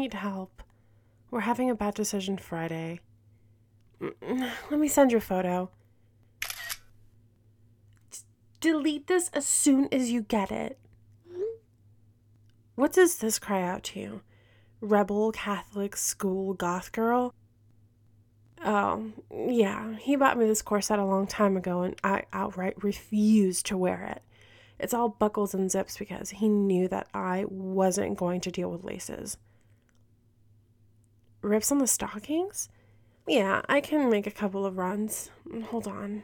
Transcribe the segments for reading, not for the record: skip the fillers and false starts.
need help. We're having a bad decision Friday. Let me send you a photo. Delete this as soon as you get it. What does this cry out to you? Rebel Catholic school goth girl? Oh, yeah. He bought me this corset a long time ago and I outright refused to wear it. It's all buckles and zips because he knew that I wasn't going to deal with laces. Rips on the stockings? Yeah, I can make a couple of runs. Hold on.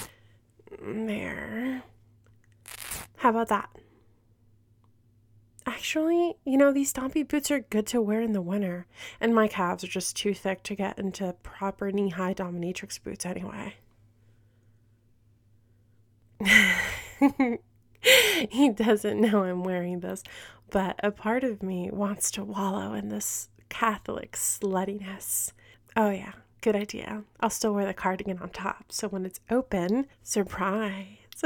There. How about that? Actually, these stompy boots are good to wear in the winter, and my calves are just too thick to get into proper knee-high dominatrix boots anyway. He doesn't know I'm wearing this, but a part of me wants to wallow in this Catholic sluttiness. Oh yeah, good idea. I'll still wear the cardigan on top, so when it's open, surprise.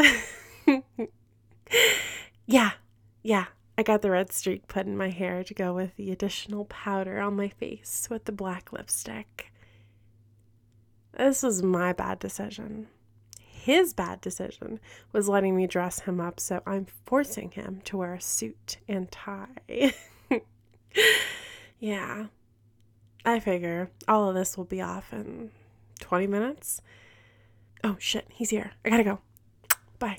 Yeah. I got the red streak put in my hair to go with the additional powder on my face with the black lipstick. This was my bad decision. His bad decision was letting me dress him up, so I'm forcing him to wear a suit and tie. Yeah. I figure all of this will be off in 20 minutes. Oh shit, he's here. I gotta go. Bye.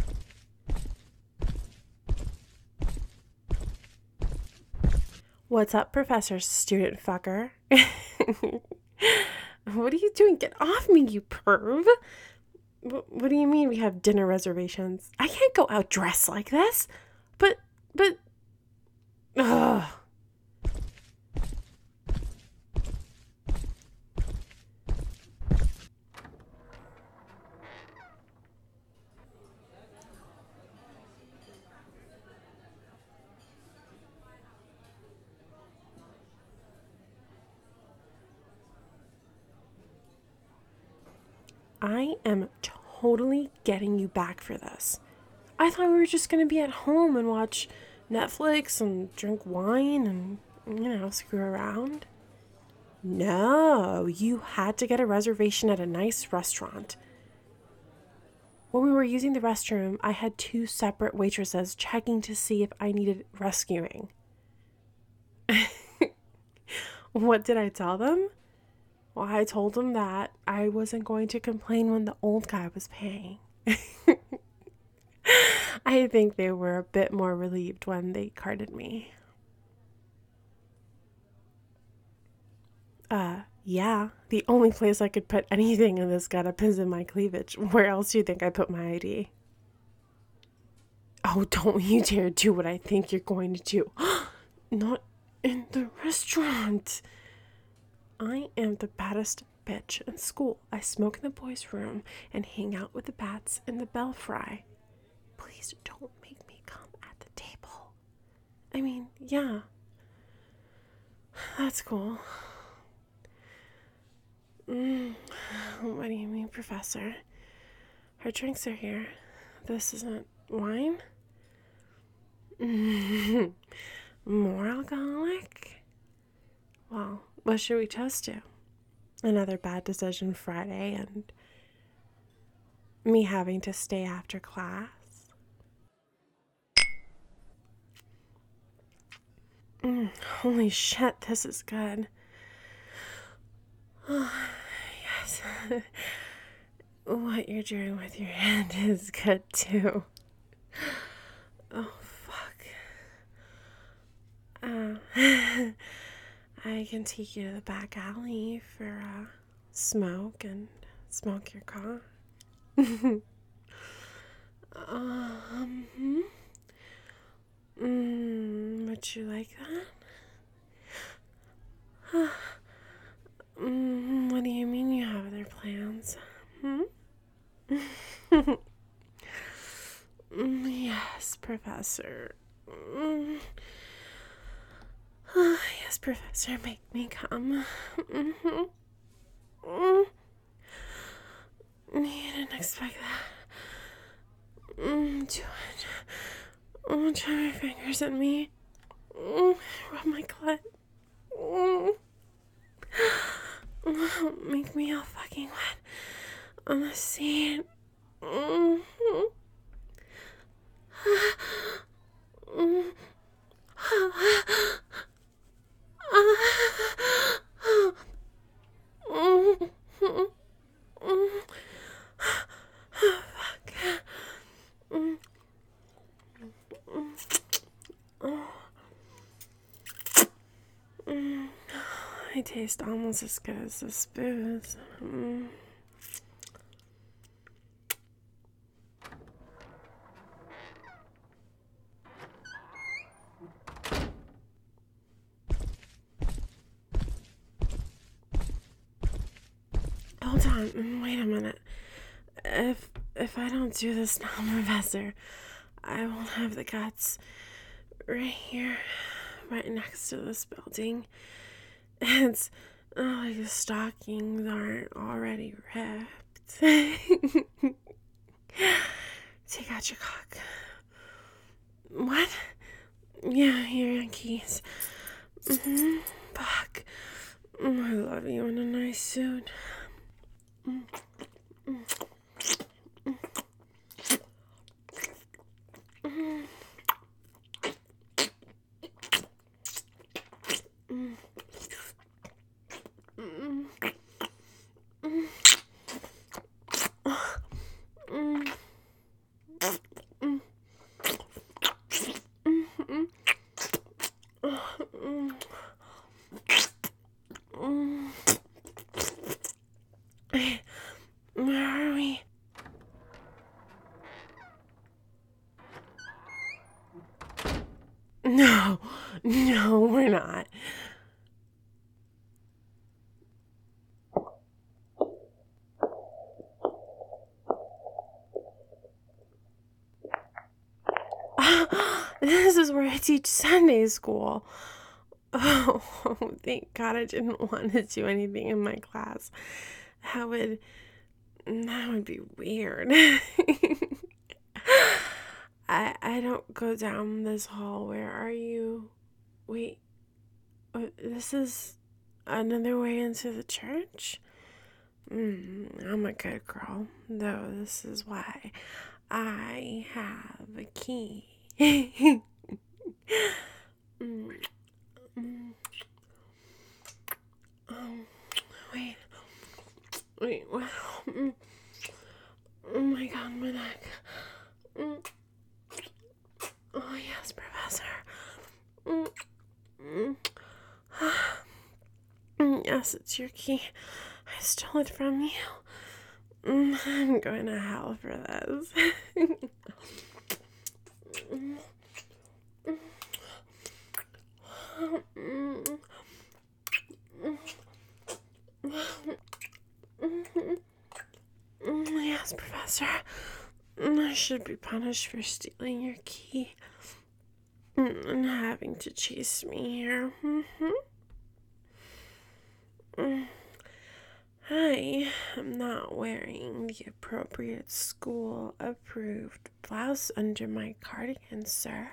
What's up, Professor Student Fucker? What are you doing? Get off me, you perv. What do you mean we have dinner reservations? I can't go out dressed like this. But, ugh. I am totally getting you back for this. I thought we were just going to be at home and watch Netflix and drink wine and, screw around. No, you had to get a reservation at a nice restaurant. When we were using the restroom, I had 2 separate waitresses checking to see if I needed rescuing. What did I tell them? Well, I told them that I wasn't going to complain when the old guy was paying. I think they were a bit more relieved when they carded me. Yeah. The only place I could put anything in this getup is in my cleavage. Where else do you think I put my ID? Oh, don't you dare do what I think you're going to do. Not in the restaurant. I am the baddest bitch in school. I smoke in the boys' room and hang out with the bats in the belfry. Please don't make me come at the table. I mean, yeah. That's cool. What do you mean, Professor? Our drinks are here. This isn't wine? More alcoholic? Well, what should we toast to? Another bad decision Friday and me having to stay after class? Holy shit, this is good. Oh, yes. What you're doing with your hand is good too. Oh, fuck. I can take you to the back alley for a smoke and smoke your car. Would you like that? What do you mean you have other plans? Yes, Professor. Yes, Professor, make me come. You didn't expect that. Do it. Try my fingers at me. Rub my clit. Make me all fucking wet on the seat. I taste almost as good as this booze. Hold on, wait a minute. If I don't do this now, Professor, I won't have the guts. Right here, right next to this building. It's like the stockings aren't already ripped. Take out your cock. What? Yeah, here, your keys. Fuck. I love you in a nice suit. Where are we? No, we're not. This is where I teach Sunday school. Oh, thank God I didn't want to do anything in my class. That would be weird. I don't go down this hall. Where are you? Wait, this is another way into the church? I'm a good girl, though this is why I have a key. Wait, what? Oh my God, my neck. Oh yes, Professor. Yes, it's your key. I stole it from you. I'm going to hell for this. Yes, Professor. I should be punished for stealing your key and having to chase me here. I am not wearing the appropriate school-approved blouse under my cardigan, sir.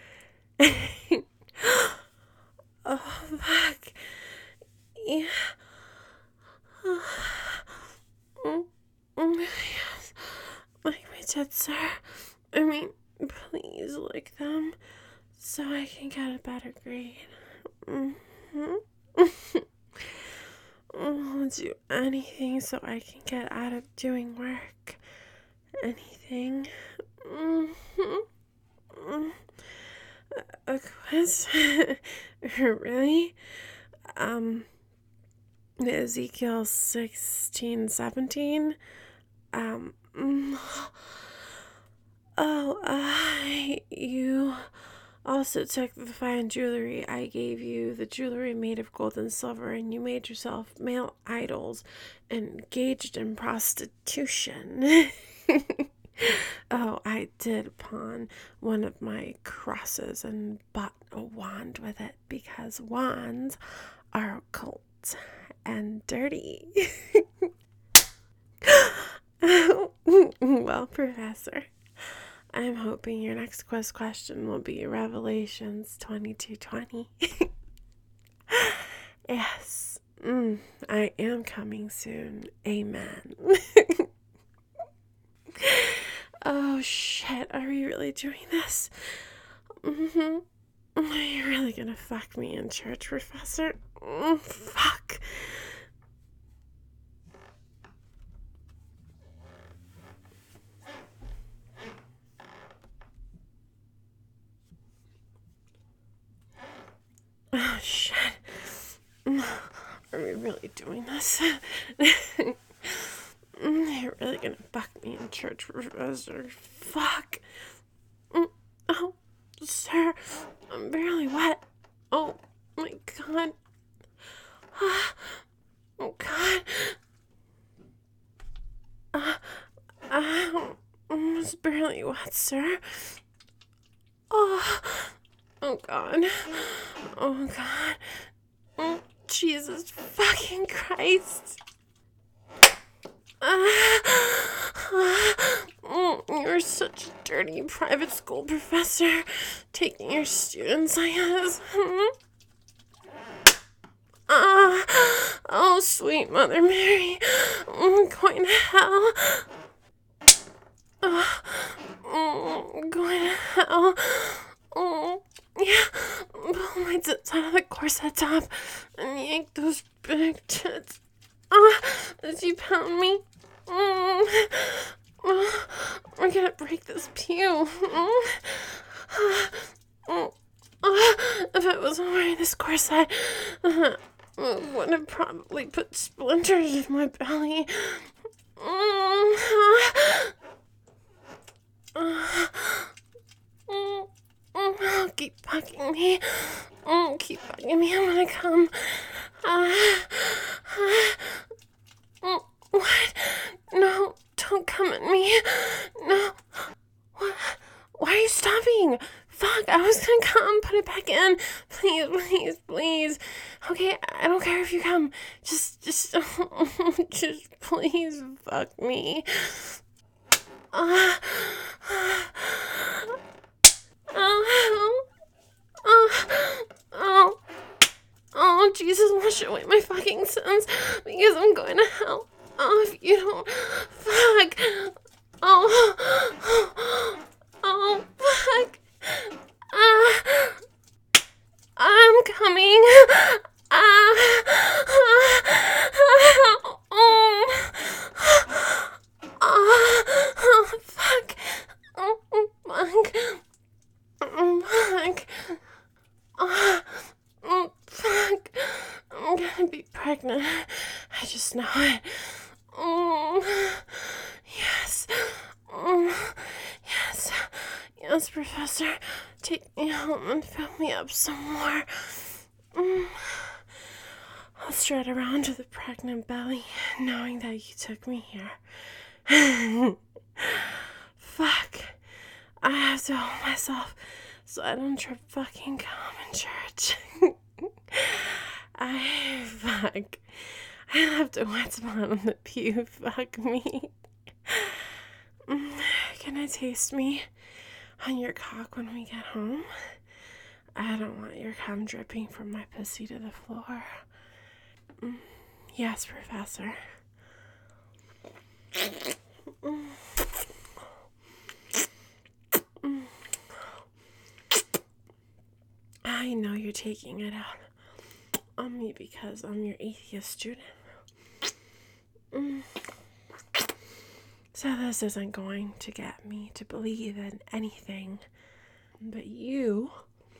Oh, fuck. Yeah. Yes. Like my tits, sir. I mean, please lick them so I can get a better grade. I'll do anything so I can get out of doing work. Anything. A quiz? Really? Ezekiel 16:17. You also took the fine jewelry I gave you, the jewelry made of gold and silver, and you made yourself male idols and engaged in prostitution. Oh, I did pawn one of my crosses and bought a wand with it because wands are occult and dirty. Well, Professor, I'm hoping your next quiz question will be Revelations 22:20. Yes. I am coming soon. Amen. Oh, shit. Are we really doing this? Mm-hmm. Are you really gonna fuck me in church, Professor? Fuck. Oh, shit. Are we really doing this? You're really gonna fuck me in church, Professor? Fuck. Oh, sir, I'm barely wet. Oh, my God. Oh, God. I'm almost barely wet, sir. Oh, oh, God. Oh, God. Oh, Jesus fucking Christ. You're such a dirty private school professor, taking your students, I guess. Oh, sweet Mother Mary, I'm going to hell. Going to hell. Oh, yeah. Pull my tits out of the corset top and yank those big tits. As you pound me. We're gonna break this pew. If I wasn't wearing this corset, I would have probably put splinters in my belly. Keep bugging me. Keep bugging me. I'm gonna come. What? No, don't come at me. No. What? Why are you stopping? Fuck, I was gonna come. Put it back in. Please, please, please. Okay, I don't care if you come. Just please fuck me. Oh, Jesus, wash away my fucking sins, because I'm going to hell. Oh, if you don't, fuck. Oh, fuck. I'm coming. Fuck. Fuck. Fuck. Fuck. I'm gonna be pregnant. I just know it. Yes. Yes. Yes, Professor. Take me home and fill me up some more. I'll strut around with a pregnant belly, knowing that you took me here. Fuck. I have to hold myself so I don't trip fucking cum in church. Fuck. I left a wet spot on the pew. Fuck me. Can I taste me on your cock when we get home? I don't want your cum dripping from my pussy to the floor. Yes, Professor. I know you're taking it out on me because I'm your atheist student. So this isn't going to get me to believe in anything. But you...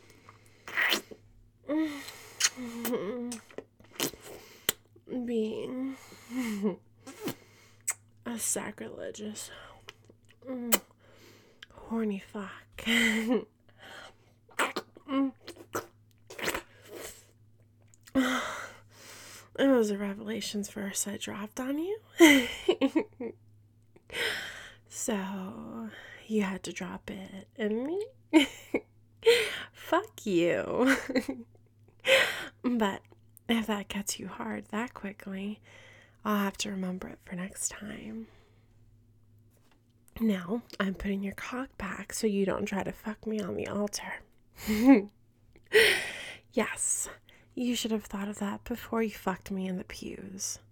being a sacrilegious, horny fuck. It was a Revelations verse I dropped on you. So you had to drop it in me? Fuck you. But if that gets you hard that quickly, I'll have to remember it for next time. Now, I'm putting your cock back so you don't try to fuck me on the altar. Yes, You should have thought of that before you fucked me in the pews.